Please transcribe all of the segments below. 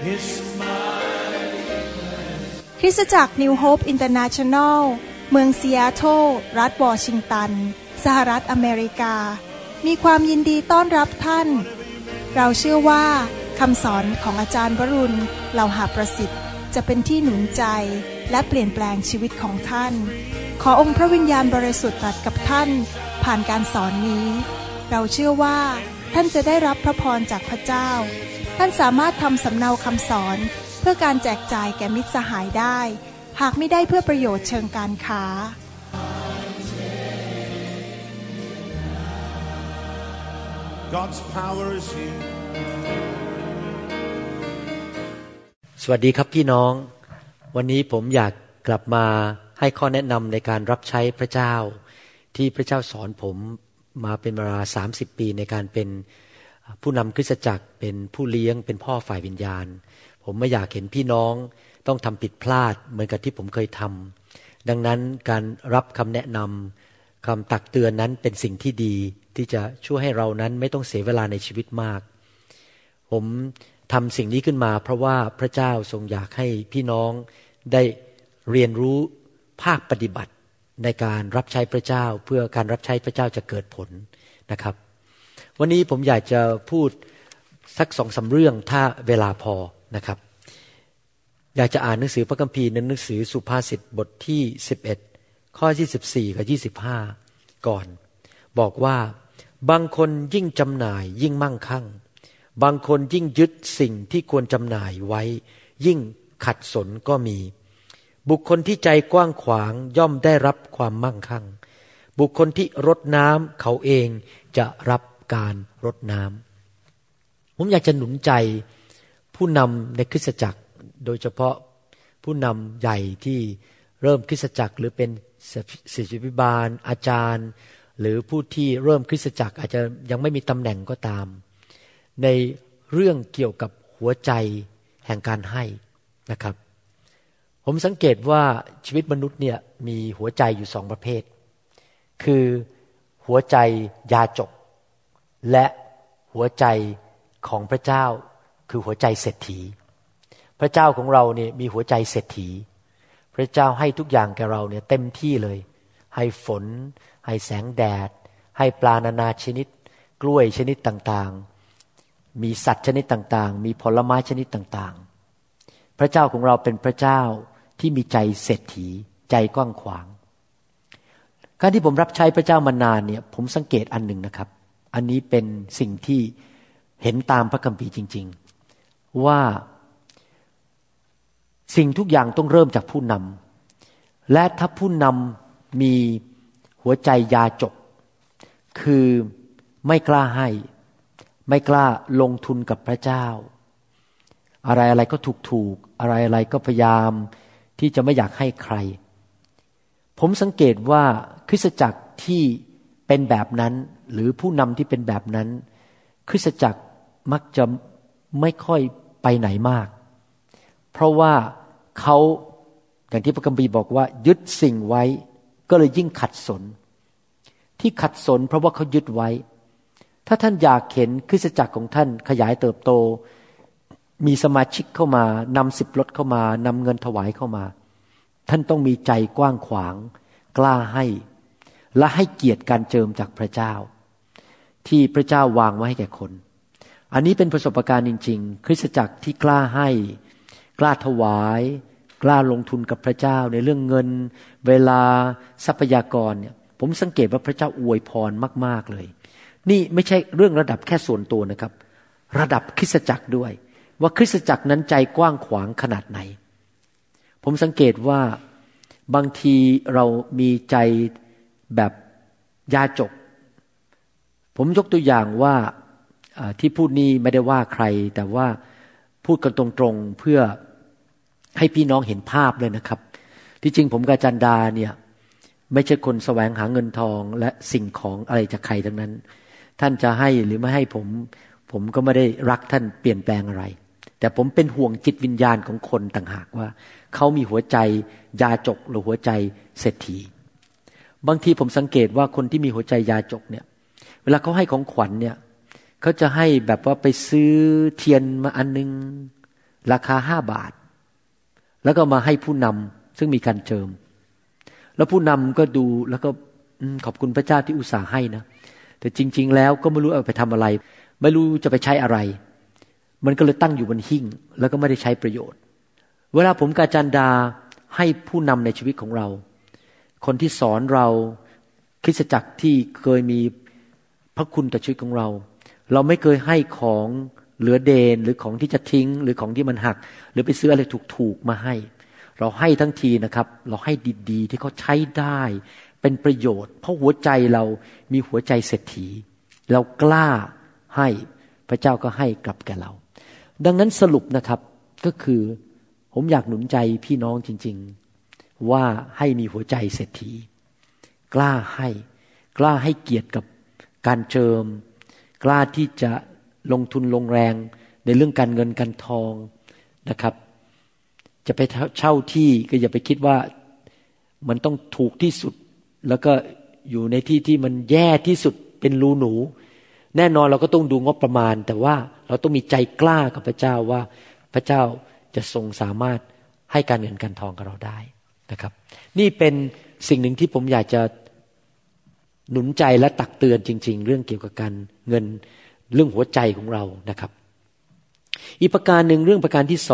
คริสตจักร New Hope International เมืองซีแอตเทิลรัฐวอชิงตันสหรัฐอเมริกามีความยินดีต้อนรับท่านเราเชื่อว่าคำสอนของอาจารย์วรุณเหล่าหาประสิทธิ์จะเป็นที่หนุนใจและเปลี่ยนแปลงชีวิตของท่านขอองค์พระวิญญาณบริสุทธิ์ตรัสกับท่านผ่านการสอนนี้เราเชื่อว่าท่านจะได้รับพระพรจากพระเจ้าท่านสามารถทำสำเนาคำสอนเพื่อการแจกจ่ายแก่มิตรสหายได้หากไม่ได้เพื่อประโยชน์เชิงการค้า God's power is here. สวัสดีครับพี่น้องวันนี้ผมอยากกลับมาให้ข้อแนะนำในการรับใช้พระเจ้าที่พระเจ้าสอนผมมาเป็นเวลา30 ปีในการเป็นผู้นำคริสตจักรเป็นผู้เลี้ยงเป็นพ่อฝ่ายวิญญาณผมไม่อยากเห็นพี่น้องต้องทำผิดพลาดเหมือนกับที่ผมเคยทำดังนั้นการรับคำแนะนำคำตักเตือนนั้นเป็นสิ่งที่ดีที่จะช่วยให้เรานั้นไม่ต้องเสียเวลาในชีวิตมากผมทำสิ่งนี้ขึ้นมาเพราะว่าพระเจ้าทรงอยากให้พี่น้องได้เรียนรู้ภาคปฏิบัติในการรับใช้พระเจ้าเพื่อการรับใช้พระเจ้าจะเกิดผลนะครับวันนี้ผมอยากจะพูดสัก 2-3 เรื่องถ้าเวลาพอนะครับอยากจะอ่านหนังสือพระคัมภีร์ในหนังสือสุภาษิตบทที่11ข้อ24กับ25ก่อนบอกว่าบางคนยิ่งจำหน่ายยิ่งมั่งคั่งบางคนยิ่งยึดสิ่งที่ควรจำหน่ายไว้ยิ่งขัดสนก็มีบุคคลที่ใจกว้างขวางย่อมได้รับความมั่งคั่งบุคคลที่รดน้ำเขาเองจะรับการรดน้ำผมอยากจะหนุนใจผู้นำในคริสตจักรโดยเฉพาะผู้นำใหญ่ที่เริ่มคริสตจักรหรือเป็นศิษยาภิบาลอาจารย์หรือผู้ที่เริ่มคริสตจักรอาจจะยังไม่มีตำแหน่งก็ตามในเรื่องเกี่ยวกับหัวใจแห่งการให้นะครับผมสังเกตว่าชีวิตมนุษย์เนี่ยมีหัวใจอยู่2ประเภทคือหัวใจยาจกและหัวใจของพระเจ้าคือหัวใจเศรษฐีพระเจ้าของเราเนี่ยมีหัวใจเศรษฐีพระเจ้าให้ทุกอย่างแก่เราเนี่ยเต็มที่เลยให้ฝนให้แสงแดดให้ปลานานาชนิดกล้วยชนิดต่างๆมีสัตว์ชนิดต่างๆมีผลไม้ชนิดต่างๆพระเจ้าของเราเป็นพระเจ้าที่มีใจเศรษฐีใจกว้างขวางการที่ผมรับใช้พระเจ้ามานานเนี่ยผมสังเกตอันหนึ่งนะครับอันนี้เป็นสิ่งที่เห็นตามพระคัมภีร์จริงๆว่าสิ่งทุกอย่างต้องเริ่มจากผู้นำและถ้าผู้นำมีหัวใจยาจกคือไม่กล้าให้ไม่กล้าลงทุนกับพระเจ้าอะไรๆก็ถูกๆอะไรๆก็พยายามที่จะไม่อยากให้ใครผมสังเกตว่าคริสตจักรที่เป็นแบบนั้นหรือผู้นำที่เป็นแบบนั้นคริสตจักรมักจะไม่ค่อยไปไหนมากเพราะว่าเขาอย่างที่พระคัมภีร์บอกว่ายึดสิ่งไว้ก็เลยยิ่งขัดสนที่ขัดสนเพราะว่าเขายึดไว้ถ้าท่านอยากเห็นคริสตจักรของท่านขยายเติบโตมีสมาชิกเข้ามานำ10 รถเข้ามานำเงินถวายเข้ามาท่านต้องมีใจกว้างขวางกล้าให้และให้เกียรติการเจิมจากพระเจ้าที่พระเจ้าวางไว้ให้แก่คนอันนี้เป็นประสบการณ์จริงๆคริสตจักรที่กล้าให้กล้าถวายกล้าลงทุนกับพระเจ้าในเรื่องเงินเวลาทรัพยากรเนี่ยผมสังเกตว่าพระเจ้าอวยพรมากๆเลยนี่ไม่ใช่เรื่องระดับแค่ส่วนตัวนะครับระดับคริสตจักรด้วยว่าคริสตจักรนั้นใจกว้างขวางขนาดไหนผมสังเกตว่าบางทีเรามีใจแบบยาจกผมยกตัวอย่างว่าที่พูดนี้ไม่ได้ว่าใครแต่ว่าพูดกันตรงๆเพื่อให้พี่น้องเห็นภาพเลยนะครับที่จริงผมกับจันดาเนี่ยไม่ใช่คนแสวงหาเงินทองและสิ่งของอะไรจากใครทั้งนั้นท่านจะให้หรือไม่ให้ผมก็ไม่ได้รักท่านเปลี่ยนแปลงอะไรแต่ผมเป็นห่วงจิตวิญญาณของคนต่างหากว่าเขามีหัวใจยาจกหรือหัวใจเศรษฐีบางทีผมสังเกตว่าคนที่มีหัวใจยาจกเนี่ยเวลาเขาให้ของขวัญเนี่ยเขาจะให้แบบว่าไปซื้อเทียนมาอันนึงราคา5 บาทแล้วก็มาให้ผู้นำซึ่งมีการเจิมแล้วผู้นำก็ดูแล้วก็ขอบคุณพระเจ้าที่อุตส่าห์ให้นะแต่จริงๆแล้วก็ไม่รู้เอาไปทำอะไรไม่รู้จะไปใช้อะไรมันก็เลยตั้งอยู่บนหิ้งแล้วก็ไม่ได้ใช้ประโยชน์เวลาผมกับอาจารย์ดาให้ผู้นำในชีวิตของเราคนที่สอนเราคริสตจักรที่เคยมีพระคุณต่อชีวิตของเราเราไม่เคยให้ของเหลือเดนหรือของที่จะทิ้งหรือของที่มันหักหรือไปซื้ออะไรถูกๆมาให้เราให้ทั้งทีนะครับเราให้ดีๆที่เขาใช้ได้เป็นประโยชน์เพราะหัวใจเรามีหัวใจเศรษฐีเรากล้าให้พระเจ้าก็ให้กลับแก่เราดังนั้นสรุปนะครับก็คือผมอยากหนุนใจพี่น้องจริงๆว่าให้มีหัวใจเศรษฐีกล้าให้เกียรติกับการเจิมกล้าที่จะลงทุนลงแรงในเรื่องการเงินการทองนะครับจะไปเช่าที่ก็อย่าไปคิดว่ามันต้องถูกที่สุดแล้วก็อยู่ในที่ที่มันแย่ที่สุดเป็นรูหนูแน่นอนเราก็ต้องดูงบประมาณแต่ว่าเราต้องมีใจกล้ากับพระเจ้าว่าพระเจ้าจะทรงสามารถให้การเงินการทองกับเราได้นะครับนี่เป็นสิ่งหนึ่งที่ผมอยากจะหนุนใจและตักเตือนจริงๆเรื่องเกี่ยวกับการเงินเรื่องหัวใจของเรานะครับอีกประการหนึ่งเรื่องประการที่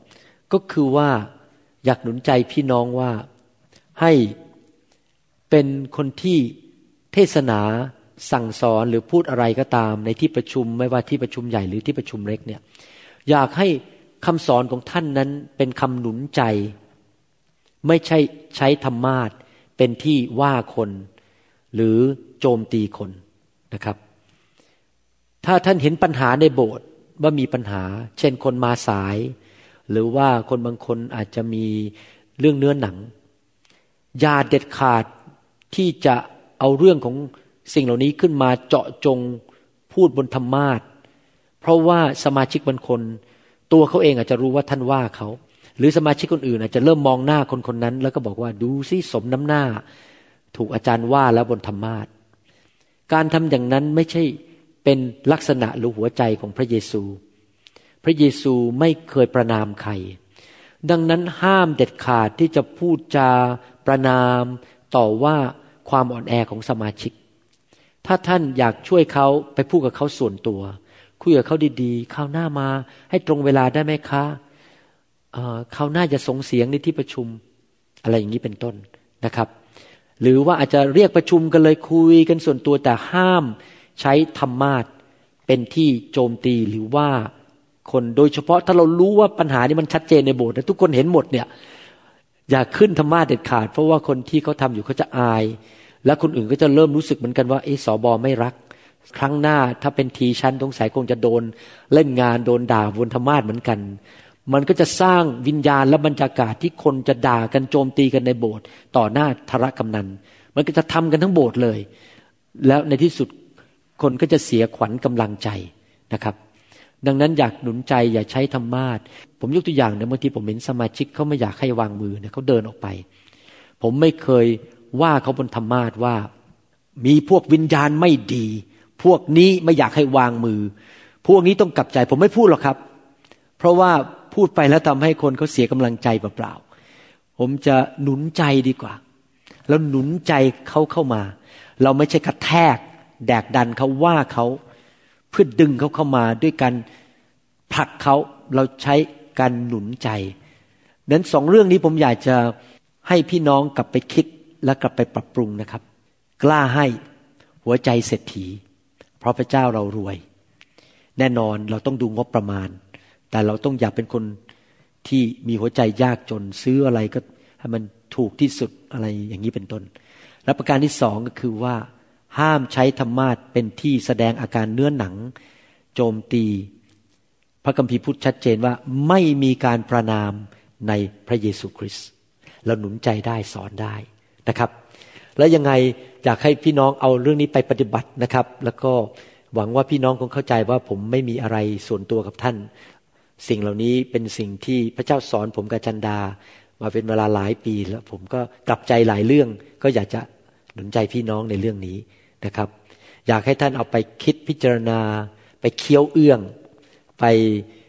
2ก็คือว่าอยากหนุนใจพี่น้องว่าให้เป็นคนที่เทศนาสั่งสอนหรือพูดอะไรก็ตามในที่ประชุมไม่ว่าที่ประชุมใหญ่หรือที่ประชุมเล็กเนี่ยอยากให้คำสอนของท่านนั้นเป็นคำหนุนใจไม่ใช่ใช้ธรรมาสเป็นที่ว่าคนหรือโจมตีคนนะครับถ้าท่านเห็นปัญหาในโบสถ์ว่ามีปัญหาเช่นคนมาสายหรือว่าคนบางคนอาจจะมีเรื่องเนื้อหนังอย่าเด็ดขาดที่จะเอาเรื่องของสิ่งเหล่านี้ขึ้นมาเจาะจงพูดบนธรรมาสเพราะว่าสมาชิกบางคนตัวเขาเองอาจจะรู้ว่าท่านว่าเขาหรือสมาชิกคนอื่นอาจจะเริ่มมองหน้าคนคนนั้นแล้วก็บอกว่าดูสิสมน้ำหน้าถูกอาจารย์ว่าแล้วบนธรรมาสการทำอย่างนั้นไม่ใช่เป็นลักษณะหรือหัวใจของพระเยซูพระเยซูไม่เคยประณามใครดังนั้นห้ามเด็ดขาดที่จะพูดจาประณามต่อว่าความอ่อนแอของสมาชิกถ้าท่านอยากช่วยเขาไปพูดกับเขาส่วนตัวคุยกับเขาดีๆคราวหน้ามาให้ตรงเวลาได้ไหมคะคราวหน้าจะส่งเสียงในที่ประชุมอะไรอย่างนี้เป็นต้นนะครับหรือว่าอาจจะเรียกประชุมกันเลยคุยกันส่วนตัวแต่ห้ามใช้ธรรมาสเป็นที่โจมตีหรือว่าคนโดยเฉพาะถ้าเรารู้ว่าปัญหานี้มันชัดเจนในโบสถ์ทุกคนเห็นหมดเนี่ยอย่าขึ้นธรรมาสเด็ดขาดเพราะว่าคนที่เขาทำอยู่เขาจะอายและคนอื่นก็จะเริ่มรู้สึกเหมือนกันว่าสบไม่รักครั้งหน้าถ้าเป็นทีชั้นสงสัยคงจะโดนเล่นงานโดนด่าบนธรรมาสเหมือนกันมันก็จะสร้างวิญญาณและบรรยากาศที่คนจะด่ากันโจมตีกันในโบสถ์ต่อหน้าธารกำนันมันก็จะทำกันทั้งโบสถ์เลยแล้วในที่สุดคนก็จะเสียขวัญกำลังใจนะครับดังนั้นอยากหนุนใจอย่าใช้ธรรมาสผมยกตัวอย่างนะบางทีผมเห็นสมาชิกเขาไม่อยากให้วางมือเนี่ยเขาเดินออกไปผมไม่เคยว่าเขาบนธรรมาสว่ามีพวกวิญญาณไม่ดีพวกนี้ไม่อยากให้วางมือพวกนี้ต้องกลับใจผมไม่พูดหรอกครับเพราะว่าพูดไปแล้วทำให้คนเขาเสียกำลังใจเปล่าๆผมจะหนุนใจดีกว่าแล้วหนุนใจเขาเข้ามาเราไม่ใช่กระแทกแดกดันเขาว่าเขาเพื่อดึงเขาเข้ามาด้วยการผลักเขาเราใช้การหนุนใจนั้น2เรื่องนี้ผมอยากจะให้พี่น้องกลับไปคิดและกลับไปปรับปรุงนะครับกล้าให้หัวใจเศรษฐีเพราะพระเจ้าเรารวยแน่นอนเราต้องดูงบประมาณแต่เราต้องอย่าเป็นคนที่มีหัวใจยากจนซื้ออะไรก็ให้มันถูกที่สุดอะไรอย่างนี้เป็นต้นและประการที่2ก็คือว่าห้ามใช้ธรรมาสเป็นที่แสดงอาการเนื้อหนังโจมตีพระคัมภีร์พูดชัดเจนว่าไม่มีการประณามในพระเยซูคริสต์เราหนุนใจได้สอนได้นะครับแล้วยังไงอยากให้พี่น้องเอาเรื่องนี้ไปปฏิบัตินะครับแล้วก็หวังว่าพี่น้องคงเข้าใจว่าผมไม่มีอะไรส่วนตัวกับท่านสิ่งเหล่านี้เป็นสิ่งที่พระเจ้าสอนผมกับจันดามาเป็นเวลาหลายปีแล้วผมก็กลับใจหลายเรื่องก็อยากจะหนุนใจพี่น้องในเรื่องนี้นะครับอยากให้ท่านเอาไปคิดพิจารณาไปเคี้ยวเอื้องไป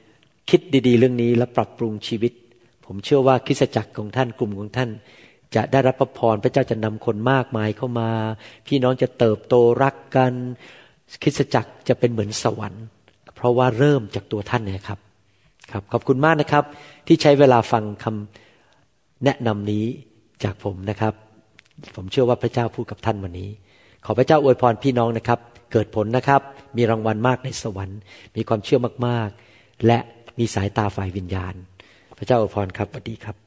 คิดดีๆเรื่องนี้และปรับปรุงชีวิตผมเชื่อว่าคริสตจักรของท่านกลุ่มของท่านจะได้รับพระพรพระเจ้าจะนำคนมากมายเข้ามาพี่น้องจะเติบโตรักกันคริสตจักรจะเป็นเหมือนสวรรค์เพราะว่าเริ่มจากตัวท่านนะครับครับขอบคุณมากนะครับที่ใช้เวลาฟังคำแนะนำนี้จากผมนะครับผมเชื่อว่าพระเจ้าพูดกับท่านวันนี้ขอพระเจ้าอวยพรพี่น้องนะครับเกิดผลนะครับมีรางวัลมากในสวรรค์มีความเชื่อมากๆและมีสายตาฝ่ายวิญญาณพระเจ้าอวยพรครับสวัสดีครับ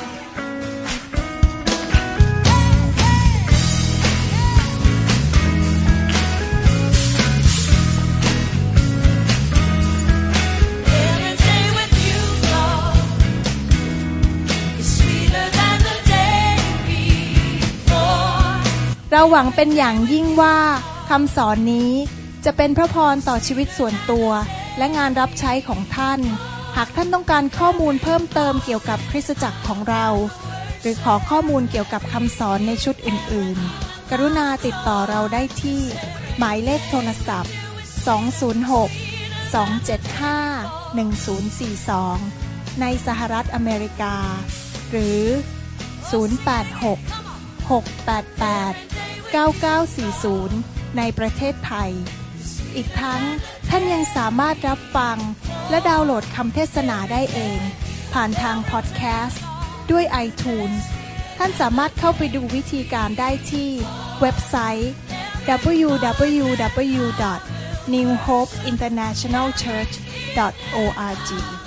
เราหวังเป็นอย่างยิ่งว่าคำสอนนี้จะเป็นพระพรต่อชีวิตส่วนตัวและงานรับใช้ของท่านหากท่านต้องการข้อมูลเพิ่มเติมเกี่ยวกับคริสตจักรของเราหรือขอข้อมูลเกี่ยวกับคำสอนในชุดอื่นๆกรุณาติดต่อเราได้ที่หมายเลขโทรศัพท์206-275-1042ในสหรัฐอเมริกาหรือ086-688-9940ในประเทศไทยอีกทั้งท่านยังสามารถรับฟังและดาวน์โหลดคำเทศนาได้เองผ่านทางพอดแคสต์ด้วย iTunes ท่านสามารถเข้าไปดูวิธีการได้ที่เว็บไซต์ www.newhopeinternationalchurch.org